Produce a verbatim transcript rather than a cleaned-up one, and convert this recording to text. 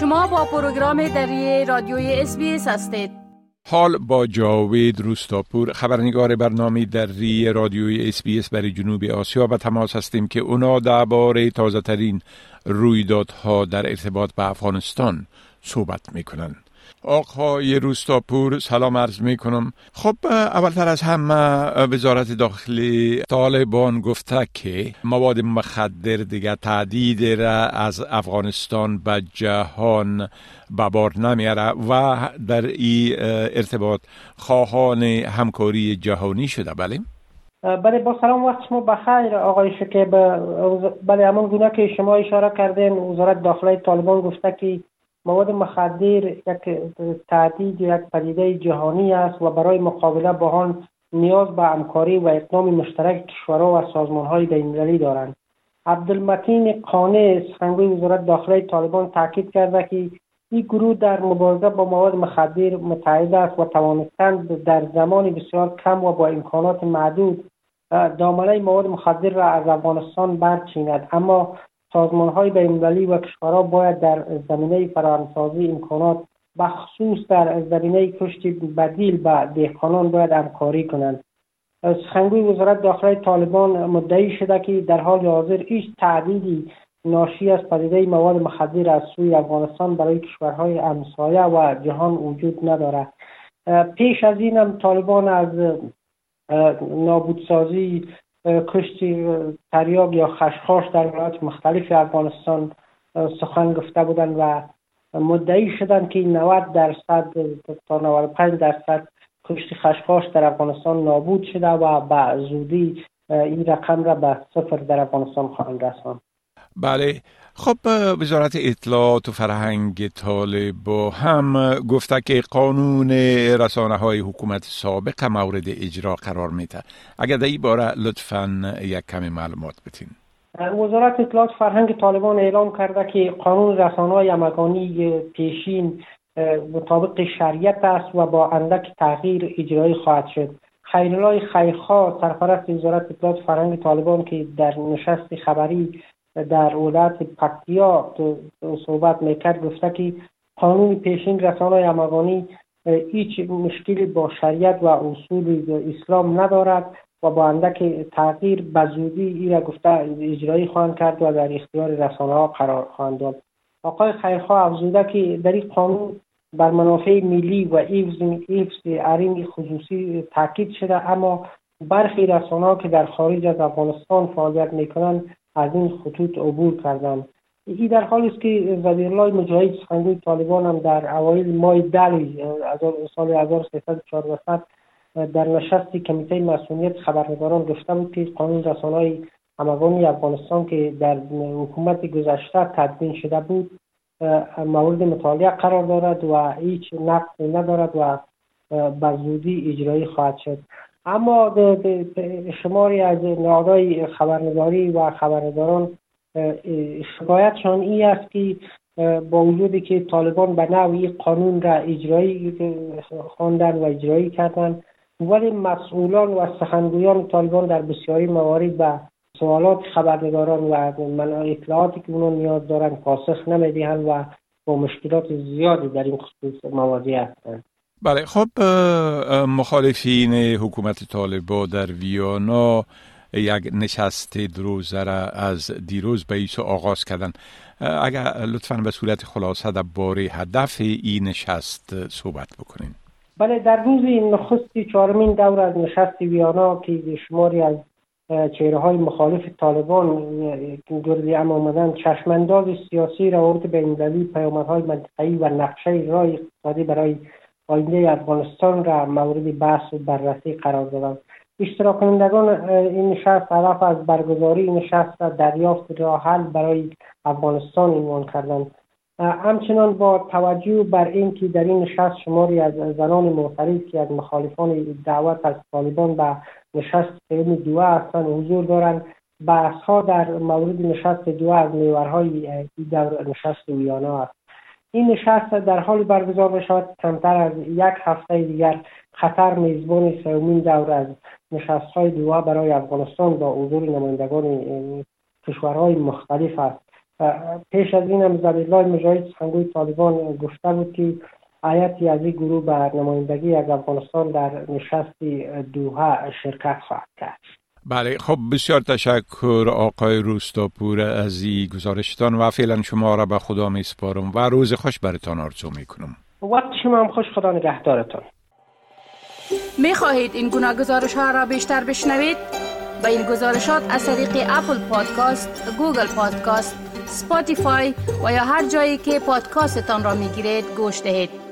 شما با پروگرام دری رادیوی اس بی اس هستید. حال با جاوید روستاپور، خبرنگار برنامه دری رادیوی اس بی اس برای جنوب آسیا به تماس هستیم که اونا درباره تازه ترین رویدادها در ارتباط به افغانستان صحبت میکنن. آقای روستاپور سلام عرض میکنم. خب اولتر از همه وزارت داخلی طالبان گفته که مواد مخدر دیگه تهدید را از افغانستان به جهان به بار نمیاره و در این ارتباط خواهان همکاری جهانی شده. بله بله با سلام، وقت شما بخیر آقای شکیب. بله همون گونه که شما اشاره کردین، وزارت داخلی طالبان گفته که مواد مخدر یک تهدید یک پدیده جهانی است و برای مقابله با آن نیاز به همکاری و اقدام مشترک کشورها و سازمان‌های بین‌المللی دارند. عبدالمتین قانع، سخنگوی وزارت داخلی طالبان، تاکید کرده که این گروه در مبارزه با مواد مخدر متحد است و توانستند در زمان بسیار کم و با امکانات محدود دامنه مواد مخدر را از افغانستان برچیند. اما سازمان‌های بین‌المللی و کشورها باید در زمینه فراهمسازی امکانات بخصوص در زمینه کشت بدیل به دهقانان باید همکاری کنند. سخنگوی وزارت داخلی طالبان مدعی شده که در حال حاضر هیچ تهدیدی ناشی از پدیده مواد مخدر از سوی افغانستان برای کشورهای همسایه و جهان وجود ندارد. پیش از این هم طالبان از نابودسازی کشت تریاک یا خشخاش در ولایات مختلف افغانستان سخن گفته بودند و مدعی شدند که نود درصد تا نود و پنج درصد کشت خشخاش در افغانستان نابود شده و به زودی این رقم را به صفر در افغانستان خواهند رساند. بله، خب وزارت اطلاعات و فرهنگ طالبان هم گفته که قانون رسانه های حکومت سابق مورد اجرا قرار میده. اگر در این باره لطفاً یک کمی معلومات بتین. وزارت اطلاعات و فرهنگ طالبان اعلام کرده که قانون رسانه های همگانی پیشین مطابق شریعت است و با اندک تغییر اجرایی خواهد شد. خیرالله خیرخواه، سرپرست وزارت اطلاعات و فرهنگ طالبان، که در نشست خبری در ولایت پکتیا صحبت میکرد، گفته که قانون پیشین رسانه‌های همگانی هیچ مشکلی با شریعت و اصول اسلام ندارد و با اندک تغییر به زودی این را گفته اجرایی خواهند کرد و در اختیار رسانه‌ها قرار خواهند داد. آقای خیرخواه افزوده که در این قانون بر منافع ملی و حفظ حریم خصوصی تاکید شده، اما برخی رسانه‌ها که در خارج از افغانستان فعالیت میکنند از این خطوط عبور کردند. این در حالی است که ظهیرالله مجاهد، سخنگوی طالبان، هم در اوایل ماه دی سال هزار و سیصد و چهارده در نشست کمیته مسئولیت خبرنگاران گفته بود که قانون رسانه‌های همگانی افغانستان که در حکومت گذشته تدوین شده بود مورد مطالعه قرار دارد و هیچ نقصی ندارد و به زودی اجرایی خواهد شد. اما شماری از نهادهای خبرنگاری و خبرنگاران شکایتشان این است که با وجودی که طالبان به نوعی قانون را اجرایی خواندن و اجرایی کردن، ولی مسئولان و سخنگویان طالبان در بسیاری موارد به سوالات خبرنگاران و اطلاعاتی که اونها نیاز دارند پاسخ نمیدهند و با مشکلات زیادی در این خصوص مواجه هستند. بله، خب مخالفین حکومت طالبان در ویانا یک نشست دروزه را از دیروز به ایسو آغاز کردن. اگر لطفاً به صورت خلاصه درباره هدف این نشست صحبت بکنین. بله، در روز نخست چهارمین دور از نشست ویانا که شماری از چهره‌های مخالف طالبان گرد هم آمدن، چشمانداز سیاسی روابط بین‌المللی، پیامدهای منطقه‌ای و نقشه راه اقتصادی برای آینده افغانستان را مورد بحث و بررسی قرار دادند. اشتراک کنندگان این نشست هدف از برگزاری این نشست را دریافت راه حل برای افغانستان عنوان کردند. همچنان با توجه بر این که در این نشست شماری از زنان معترض که از مخالفان دعوت از طالبان به نشست سوم دوحه هستند حضور دارند، بحث‌ها در مورد نشست دوحه از محورهای این دور نشست ویانا است. این نشست در حال برگزار می‌شود کمتر از یک هفته دیگر قطر میزبان سومین دور از نشست‌های دوحه برای افغانستان با حضور نمایندگان کشورهای مختلف است. پیش از این هم ذبیح‌الله مجاهد سخنگوی طالبان گفته بود که هیئتی از این گروه به نمایندگی از افغانستان در نشست دوحه شرکت خواهد کرد. بله، خب بسیار تشکر آقای روستاپور از این گزارشتان و فعلا شما را به خدا می سپارم و روز خوش برتان آرزو می کنم. وقت شما هم خوش، خدا نگهدارتان. می خواهید این گناه گزارش ها را بیشتر بشنوید؟ با این گزارشات از طریق اپل پادکاست، گوگل پادکاست، سپاتیفای و یا هر جایی که پادکاستتان را می گیرید گوش دهید.